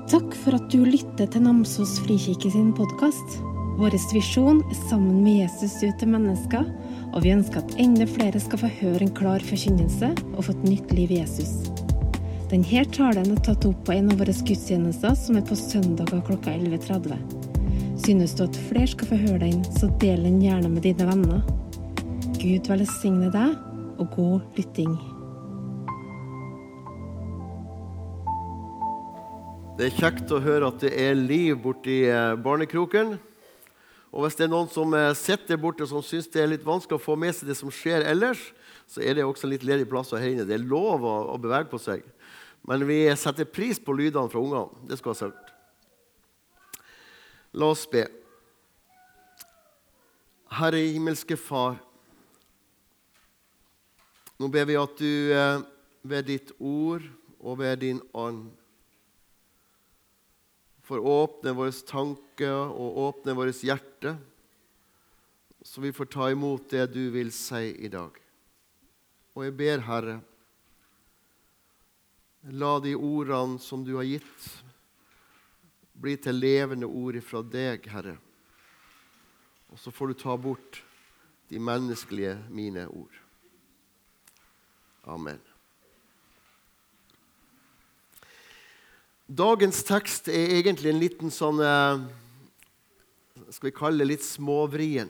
Takk for at du lytter til Namsos Frikirke sin podcast. Våres visjon sammen med Jesus ut til mennesker, og vi ønsker at enda flere skal få høre en klar forkynnelse og få et nytt liv i Jesus. Denne talen tatt opp på en av våre gudstjenester som på søndager klokka 11:30. Synes du at flere skal få høre den, så del den gjerne med dine venner. Gud velsigne deg, og god lytting. Det kjekt å høre at det liv borti barnekroken. Og hvis det noen som sitter borte som synes det litt vanskelig å få med seg det som skjer ellers, så det også litt ledige plasser her inne. Det lov å bevege på seg. Men vi setter pris på lydene fra ungene. Det skal ha sagt. La oss be. Herre himmelske Far, nå ber vi at du ved ditt ord og ved din ånd for å åpne våre tanker og åpne våre hjerte, så vi får ta imot det du vil si i dag. Og jeg ber, Herre, la de ordene som du har gitt bli til levende ord fra deg, Herre. Og så får du ta bort de menneskelige mine ord. Amen. Dagens tekst egentlig en liten sånn, skal vi kalle det litt småvrien.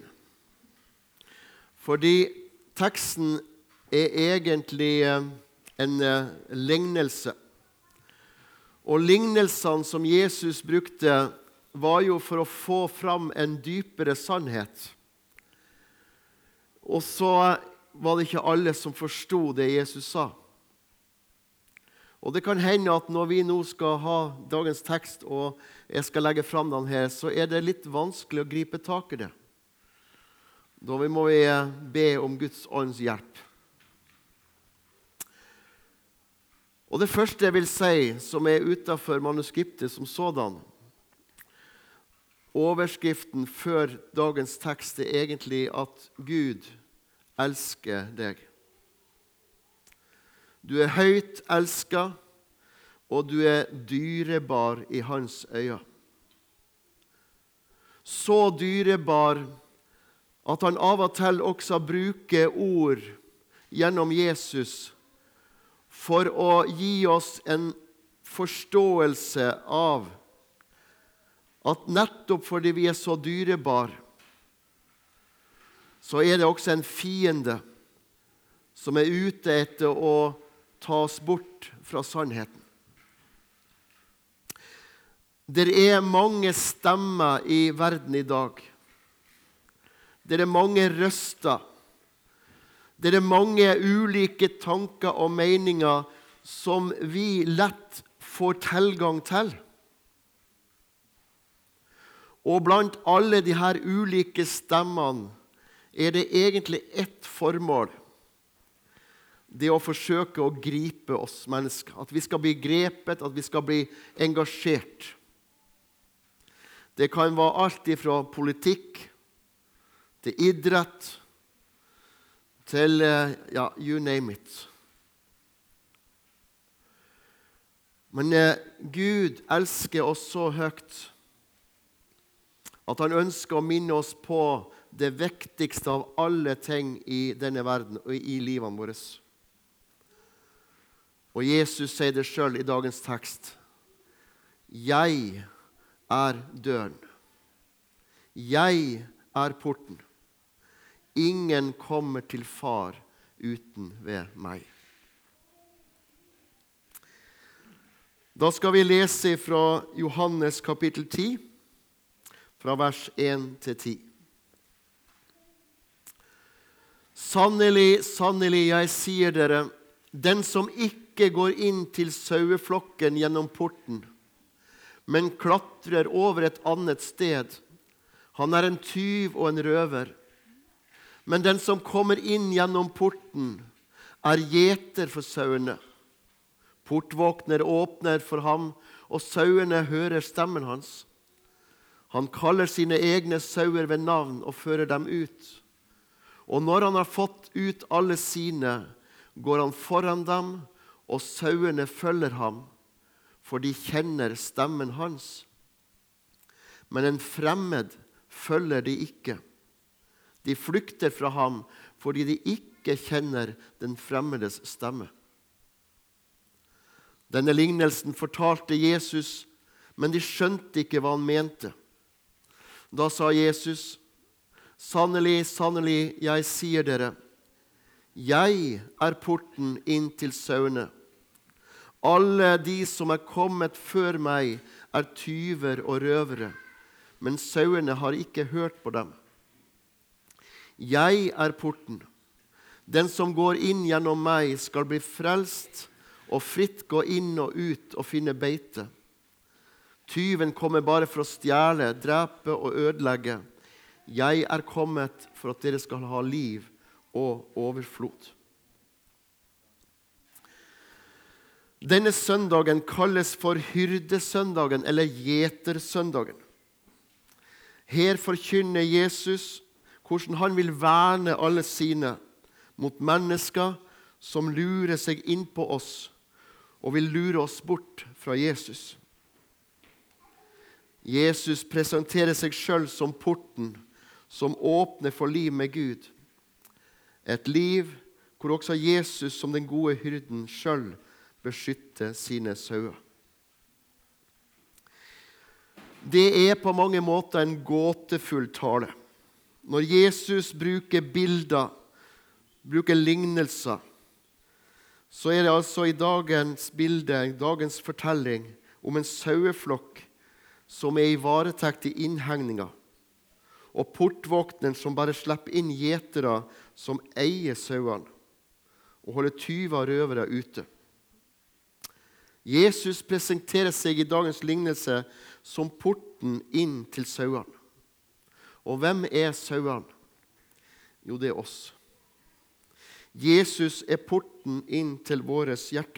Fordi teksten egentlig en lignelse. Og lignelsene som Jesus brukte var jo for å få fram en dypere sannhet. Og så var det ikke alle som forstod det Jesus sa. Og det kan hende at når vi nå skal ha dagens tekst, og jeg skal legge fram den her, så det litt vanskelig å gripe tak i det. Da må vi be om Guds ånds hjelp. Og det første jeg vil si, som utenfor manuskriptet som sådan, overskriften før dagens tekst egentlig at Gud elsker deg. Du høyt elsket, og du dyrebar i hans øyne. Så dyrebar at han av og til også bruker ord gjennom Jesus for å gi oss en forståelse av at nettopp fordi vi så dyrebar, så det også en fiende som ute etter å tas bort fra sannheten. Det mange stemmer i verden i dag. Det mange røster. Det mange ulike tanker og meninger som vi lett får tilgang til. Og blant alle de her ulike stemmene det egentlig ett formål. Det å forsøke å gripe oss mennesker. At vi skal bli grepet, at vi skal bli engasjert. Det kan være alt fra politikk, til idrett, til, you name it. Men Gud elsker oss så høyt, at han ønsker å minne oss på det viktigste av alle ting i denne verden og i livene våre. Og Jesus sier det selv i dagens tekst. Jeg døren. Jeg porten. Ingen kommer til far uten ved meg. Da skal vi lese fra Johannes kapittel 10, fra vers 1 til 10. Sannelig, sannelig, jeg sier dere, den som ikke går inn til saueflokken gjennom porten, men klatrer over et annet sted, han en tyv og en røver. Men den som kommer inn gjennom porten, gjeter for sauene. Portvåkner åpner for ham, og sauene hører stemmen hans. Han kaller sine egne sauer ved navn og fører dem ut. Og når han har fått ut alle sine, går han foran dem, og sauene følger ham, for de kjenner stemmen hans. Men en fremmed følger de ikke. De flykter fra ham fordi de ikke kjenner den fremmedes stemme. Denne lignelsen fortalte Jesus, men de skjønte ikke hva han mente. Da sa Jesus, sannelig, sannelig, jeg sier dere, jeg er porten inn til sauene. Alle de som er kommet før meg er tyver og røvere, men sauene har ikke hørt på dem. Jeg er porten. Den som går inn gjennom meg skal bli frelst og fritt gå inn og ut og finne beite. Tyven kommer bare for å stjele, drepe og ødelegge. Jeg er kommet for at dere skal ha liv og overflod. Denne søndagen kalles for hyrdesøndagen eller gjetersøndagen. Her forkynner Jesus hvordan han vil verne alle sine mot mennesker som lurer seg inn på oss og vil lure oss bort fra Jesus. Jesus presenterer seg selv som porten som åpner for liv med Gud. Et liv hvor også Jesus som den gode hyrden selv beskytter sine sauer. Det er på mange måter en gåtefull tale. Når Jesus bruker bilder, bruker lignelser, så er det altså i dagens bilde, dagens fortelling, om en saueflokk som er i varetekt i innhegninga, og portvokteren som bare slipper inn gjetere som eier sauene, og holder tyver og røvere ute. Jesus presenterer seg i dagens lignelse som porten inn til sauene. Og hvem er sauene? Jo, det er oss. Jesus er porten inn til våres hjerte.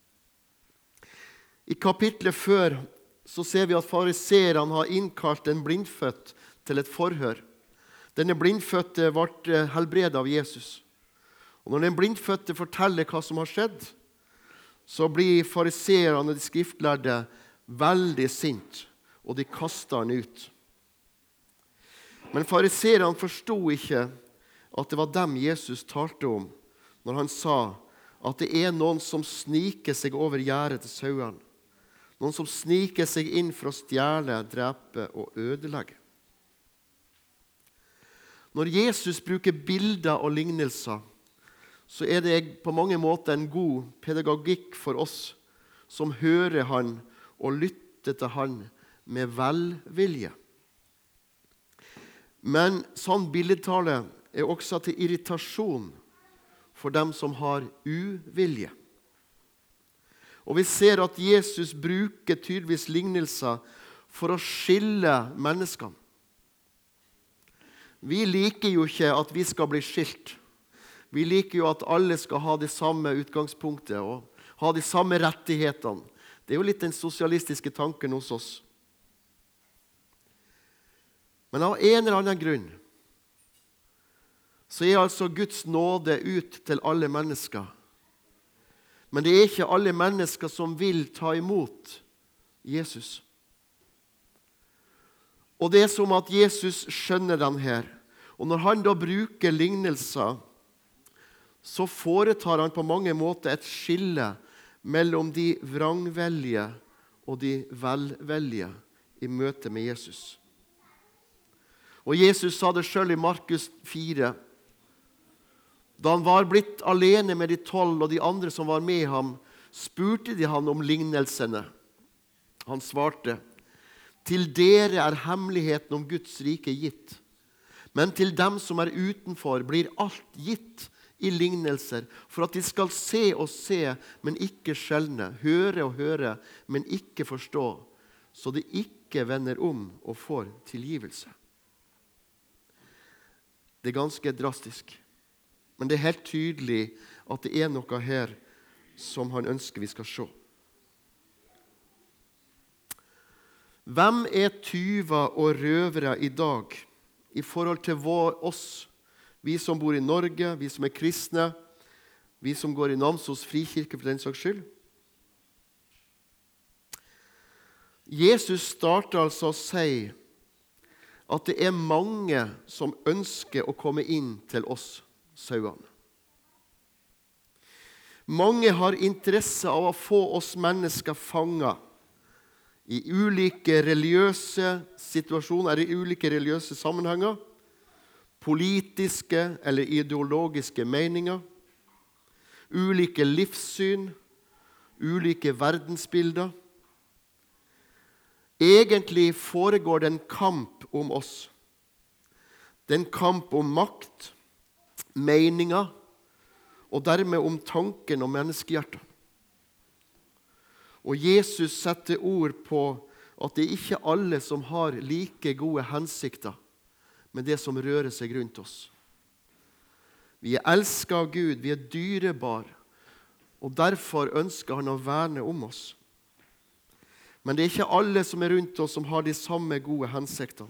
I kapitlet før så ser vi at fariseerne har innkalt en blindfødt til et forhør. Denne blindfødte ble helbredet av Jesus. Og når den blindfødte forteller hva som har skjedd, så blir fariseerne og de skriftlærde veldig sint, og de kaster han ut. Men fariseerne forstod ikke at det var dem Jesus talte om når han sa at det er noen som sniker seg over gjerdet til sauene. Noen som sniker seg inn for å stjele, drepe og ødelegge. Når Jesus bruker bilder og lignelser, så er det på mange måter en god pedagogikk for oss som hører han og lytter til han med velvilje. Men sånn bildetale er også til irritasjon for dem som har uvilje. Og vi ser at Jesus bruker tydeligvis lignelser for å skille menneskene. Vi liker jo ikke at vi skal bli skilt. Vi liker jo at alle skal ha det samme utgangspunktet og ha de samme rettighetene. Det er jo litt den sosialistiske tanken hos oss. Men av en eller annen grunn så er altså Guds nåde ut til alle mennesker. Men det er ikke alle mennesker som vil ta imot Jesus. Og det er som at Jesus skjønner den her. Og når han da bruker lignelser, så foretar han på mange måter et skille mellom de vrangveldige og de velveldige i møte med Jesus. Og Jesus sa det selv i Markus 4. Da han var blitt alene med de 12 og de andre som var med ham, spurte de han om lignelsene. Han svarte, til dere er hemmeligheten om Guds rike gitt. Men til dem som er utenfor blir alt gitt i lignelser, for at de skal se og se, men ikke skjelne, høre og høre, men ikke forstå, så de ikke vender om og får tilgivelse. Det er ganske drastisk. Men det er helt tydelig at det er noe her som han ønsker vi skal se. Hvem er tyver og røvere i dag i forhold til oss, vi som bor i Norge, vi som er kristne, vi som går i Namsos frikirke for den saks skyld? Jesus starter altså å si at det mange som ønsker å komme inn til oss sauene. Mange har interesse av å få oss mennesker fanget i ulike religiøse situasjoner, i ulike religiøse sammenhenger, politiske eller ideologiske meninger, ulike livssyn, ulike verdensbilder. Egentlig foregår det en kamp om oss. Det er en kamp om makt, meninger, og dermed om tanken om menneskehjertet. Og Jesus setter ord på at det ikke er alle som har like gode hensikter med det som rører seg rundt oss. Vi er elsket av Gud, vi er dyrebare, og derfor ønsker han å verne om oss. Men det er ikke alle som er rundt oss som har de samme gode hensiktene.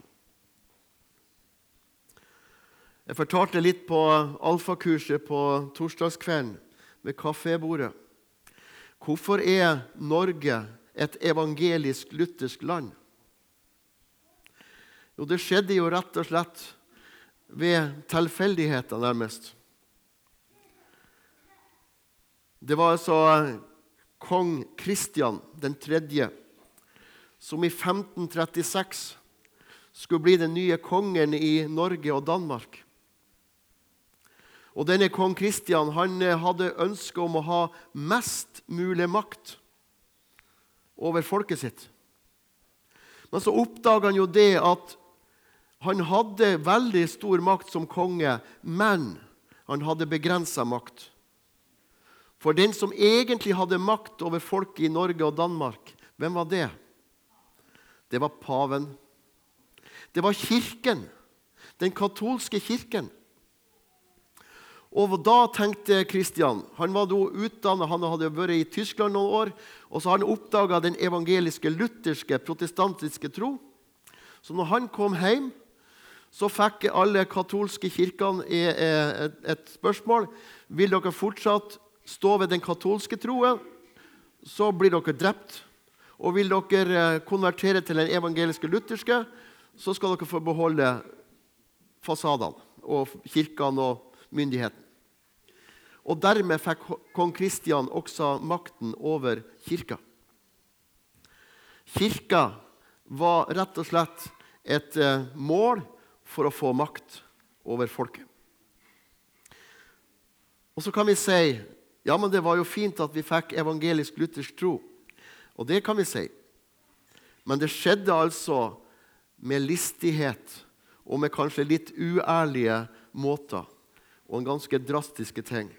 Jeg fortalte litt på alfakurset på torsdagskvelden ved kafébordet. Hvorfor er Norge et evangelisk-luthersk land? Jo, det skjedde jo rett og slett ved tilfeldigheter nærmest. Det var altså kong Kristian den tredje, som i 1536 skulle bli den nye kongen i Norge og Danmark. Og denne kong Kristian, han hadde ønske om å ha mest mulig makt over folket sitt. Men så oppdaget han jo det at han hadde veldig stor makt som konge, men han hadde begrenset makt. For den som egentlig hadde makt over folket i Norge og Danmark, hvem var det? Det var paven. Det var kirken, den katolske kirken. Og da tenkte Kristian, han var da utdannet, han hadde vært i Tyskland noen år, og så har han oppdaget den evangeliske, lutherske, protestantiske tro. Så når han kom hjem, så fikk alle katolske kirkene et spørsmål. Vil dere fortsatt stå ved den katolske troen, så blir dere drept. Og vil dere konvertere til den evangeliske lutherske, så skal dere få beholde fasadene og kirkene og myndigheten. Og dermed fikk kong Kristian også makten over kirka. Kirka var rett og slett et mål for å få makt over folket. Og så kan vi si, ja, men det var jo fint at vi fikk evangelisk-luthersk tro. Og det kan vi si. Men det skjedde altså med listighet og med kanskje litt uærlige måter og en ganske drastiske ting.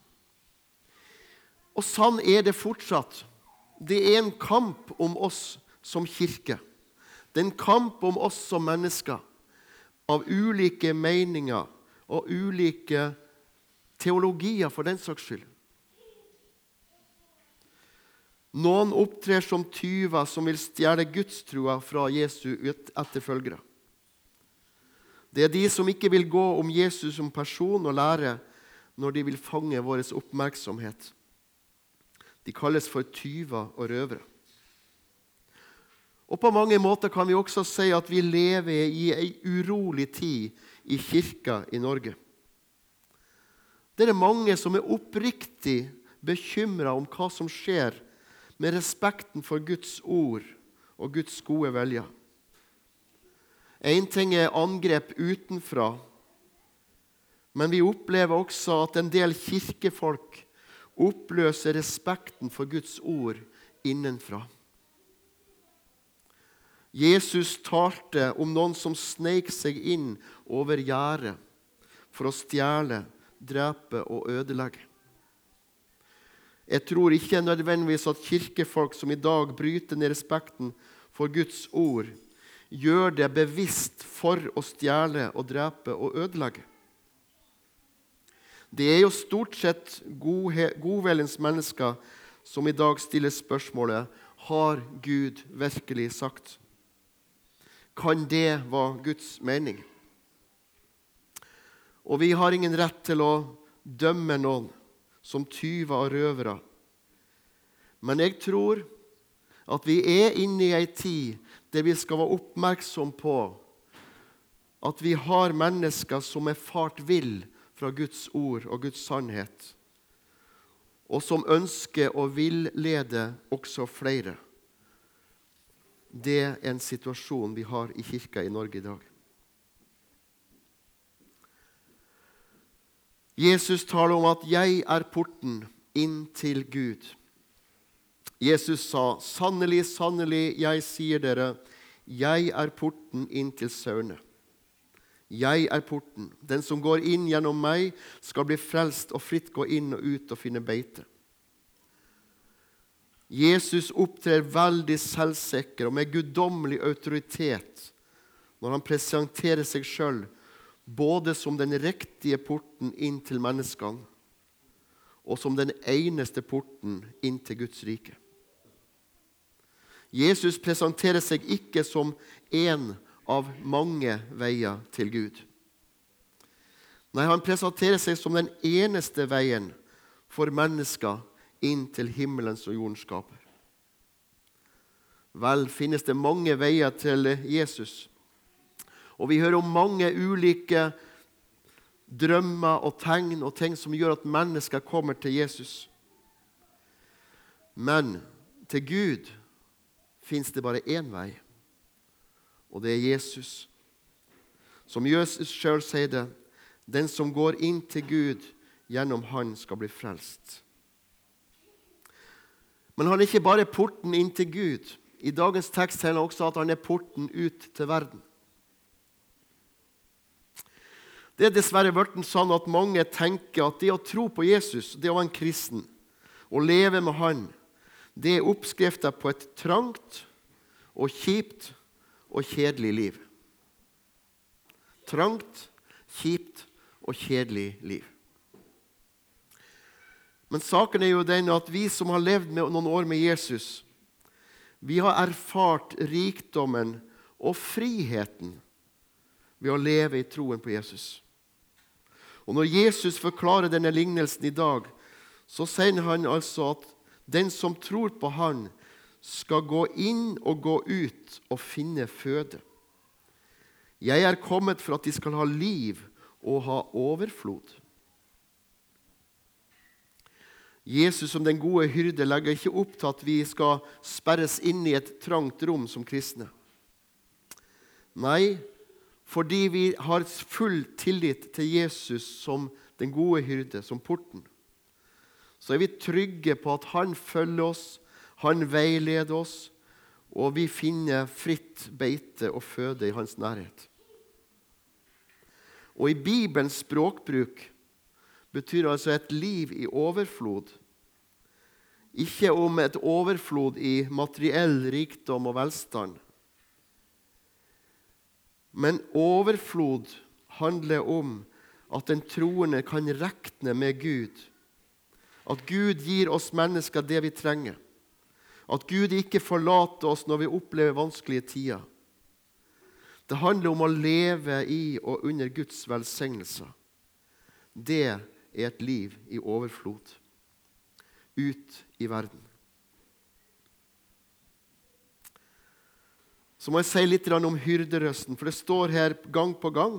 Og sånn er det fortsatt. Det er en kamp om oss som kirke. Det er en kamp om oss som mennesker av ulike meninger og ulike teologier for den saks skyld. Noen opptrer som tyver som vil stjele gudstroa fra Jesu etterfølgere. Det er de som ikke vil gå om Jesus som person og lære når de vil fange vår oppmerksomhet. De kalles for tyver og røvere. Og på mange måter kan vi også si at vi lever i en urolig tid i kirka i Norge. Det er mange som er oppriktig bekymret om hva som skjer med respekten for Guds ord og Guds gode velje. En ting er angrep utenfra, men vi opplever også at en del kirkefolk oppløser respekten for Guds ord innenfra. Jesus talte om noen som sneik seg inn over gjerdet for å stjele, drepe og ødelegge. Jeg tror ikke nødvendigvis at kirkefolk som i dag bryter ned respekten for Guds ord, gjør det bevisst for å stjele og drepe og ødelegge. Det er jo stort sett godvelens mennesker som i dag stiller spørsmålet: har Gud virkelig sagt? Kan det være Guds mening? Og vi har ingen rett til å dømme noen som tyver og røvere. Men jeg tror at vi inne i en tid der vi skal være oppmerksom på at vi har mennesker som fart vill fra Guds ord og Guds sannhet, og som ønsker å villede også flere. Det en situasjon vi har i kirka i Norge i dag. Jesus taler om at jeg porten inn til Gud. Jesus sa, sannelig, sannelig, jeg sier dere, jeg porten inn til sauene. Jeg porten. Den som går inn gjennom meg skal bli frelst og fritt gå inn og ut og finne beite. Jesus opptrer veldig selvsikker og med guddommelig autoritet når han presenterer seg selv både som den riktige porten inn til menneskene og som den eneste porten inn til Guds rike. Jesus presenterer seg ikke som en av mange veier til Gud. Nei, han presenterer seg som den eneste veien for mennesker inn til himmelens og jordens skaper. Vel finnes det mange veier til Jesus, og vi hører om mange ulike drømmer og tegn og ting som gjør at mennesker kommer til Jesus. Men til Gud finnes det bare én vei, og det Jesus. Som Jesus selv sier det, den som går inn til Gud, gjennom han skal bli frelst. Men han ikke bare porten inn til Gud. I dagens tekst sier han også at han porten ut til verden. Det dessverre vært sånn at mange tenker at det å tro på Jesus, det å være en kristen, og leve med han, det oppskriften på et trangt og kjipt og kjedelig liv. Trangt, kjipt og kjedelig liv. Men saken jo den at vi som har levd med noen år med Jesus, vi har erfart rikdommen og friheten ved å leve i troen på Jesus. Og når Jesus forklarer denne lignelsen i dag, så sier han altså at den som tror på han skal gå inn og gå ut og finne føde. Jeg kommet for at de skal ha liv og ha overflod. Jesus som den gode hyrde legger ikke opp til at vi skal sperres inn i et trangt rom som kristne. Nei, fordi vi har full tillit til Jesus som den gode hyrde, som porten, så vi trygge på at han følger oss, han veileder oss, og vi finner fritt beite og føde i hans nærhet. Og i Bibelens språkbruk betyr altså et liv i overflod. Ikke om et overflod i materiell rikdom og velstand. Men overflod handler om at den troende kan rekne med Gud. At Gud gir oss mennesker det vi trenger. At Gud ikke forlater oss når vi opplever vanskelige tider. Det handler om å leve i og under Guds velsignelser. Det et liv i overflod. Ut i verden. Så må jeg si litt om hyrderøsten, for det står her gang på gang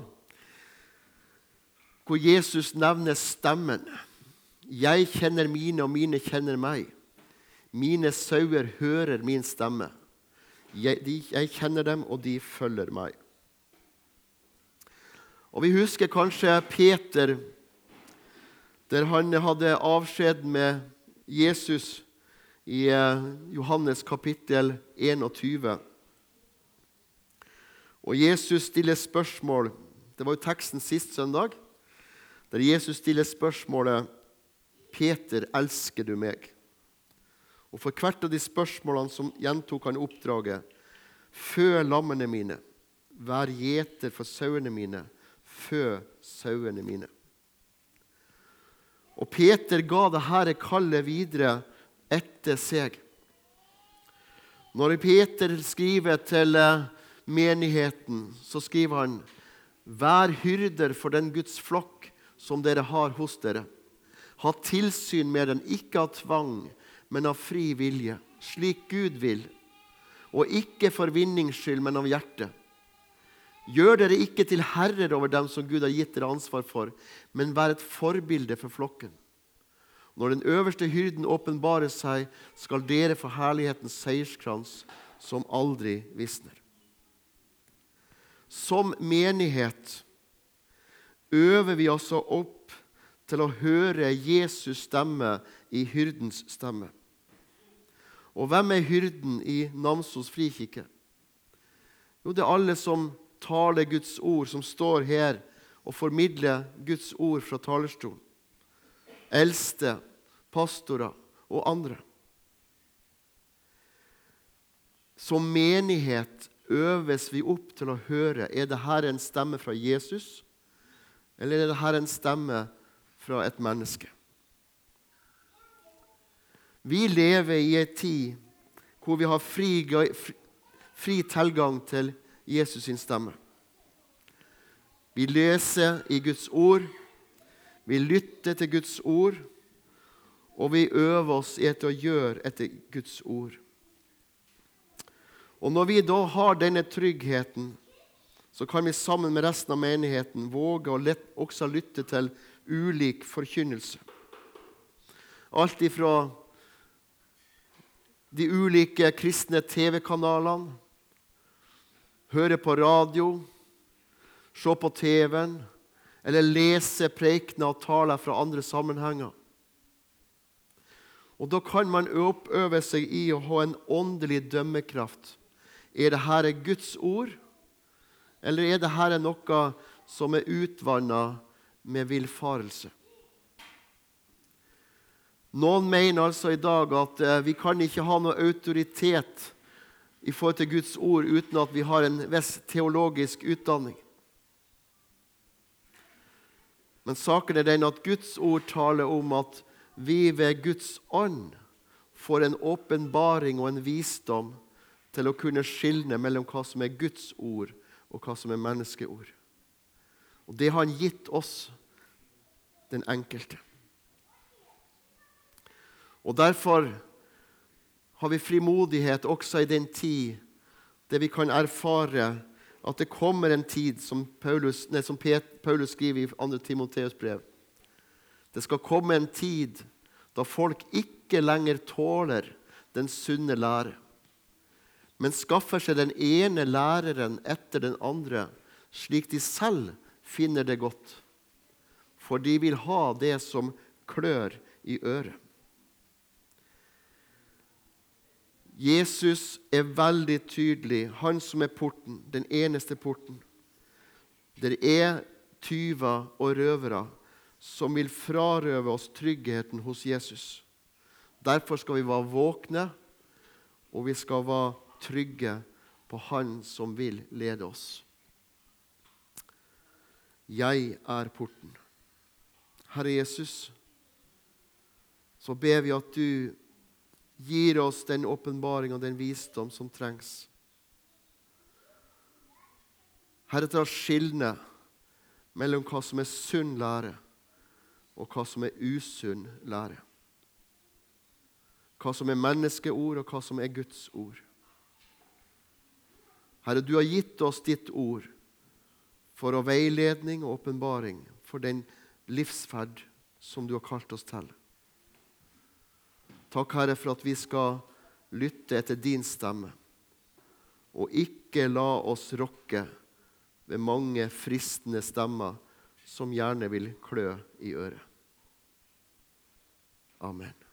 hvor Jesus nevner stemmen. Jeg kjenner mine, og mine kjenner meg. Mine sauer hører min stemme. Jeg kjenner dem, og de følger meg. Og vi husker kanskje Peter, der han hadde avskjed med Jesus i Johannes kapittel 21. Og Jesus stiller spørsmål, det var jo teksten sist søndag, der Jesus stiller spørsmålet, Peter, elsker du meg? Og for hvert av de spørsmålene som gjentok han oppdraget, fø lammene mine, vær gjeter for sauene mine, fø sauene mine. Og Peter ga det her kallet videre etter seg. Når Peter skriver til menigheten, så skriver han, vær hyrder for den Guds flokk som dere har hos dere. Ha tilsyn med den, ikke av tvang, men av fri vilje, slik Gud vil, og ikke for vinnings skyld, men av hjertet. Gjør dere ikke til herrer over dem som Gud har gitt dere ansvar for, men vær et forbilde for flokken. Når den øverste hyrden åpenbarer seg, skal dere få herlighetens seierskrans som aldri visner. Som menighet øver vi oss opp til å høre Jesus stemme i hyrdens stemme. Og hvem er hyrden i Namsos frikirke? Jo, det er alle som taler Guds ord, som står her og formidler Guds ord fra talerstolen. Eldste, pastorer og andre. Som menighet øves vi opp til å høre, er det her en stemme fra Jesus, eller er det her en stemme fra et menneske? Vi lever i en tid hvor vi har fri tilgang til Jesus sin stemme. Vi leser i Guds ord, vi lytter til Guds ord, og vi øver oss etter å gjøre etter Guds ord. Og når vi da har denne tryggheten, så kan vi sammen med resten av menigheten våge å også lytte til ulik forkynnelse. Alt ifra de ulike kristne TV-kanalene, høre på radio, se på TV-en, eller lese preikener og taler fra andre sammenhenger. Og da kan man oppøve seg i å ha en åndelig dømmekraft. Er det her Guds ord, eller er det her noe som er utvannet med villfarelse? Noen mener altså i dag at vi kan ikke ha noe autoritet i forhold til Guds ord uten at vi har en viss teologisk utdanning. Men saken er den at Guds ord taler om at vi ved Guds ånd får en åpenbaring og en visdom til å kunne skille mellom hva som er Guds ord og hva som er menneskeord. Og det har han gitt oss, den enkelte. Og derfor har vi frimodighet også i den tid der vi kan erfare at det kommer en tid, som Paulus skriver i 2. Timoteus brev. Det skal komme en tid da folk ikke lenger tåler den sunne lære, men skaffer seg den ene læreren etter den andre, slik de selv finner det godt, for de vil ha det som klør i øret. Jesus er veldig tydelig, han som er porten, den eneste porten. Det er tyver og røvere som vil frarøve oss tryggheten hos Jesus. Derfor skal vi være våkne, og vi skal være trygge på han som vil lede oss. Jeg er porten. Herre Jesus, så ber vi at du gir oss den åpenbaring og den visdom som trengs. Herre, til å skille mellom hva som er sunn lære og hva som er usunn lære. Hva som er menneskeord og hva som er Guds ord. Herre, du har gitt oss ditt ord for å veiledning og åpenbaring for den livsferd som du har kalt oss til. Takk, Herre, for at vi skal lytte etter din stemme, og ikke la oss rokke ved mange fristende stemmer som gjerne vil klø i øret. Amen.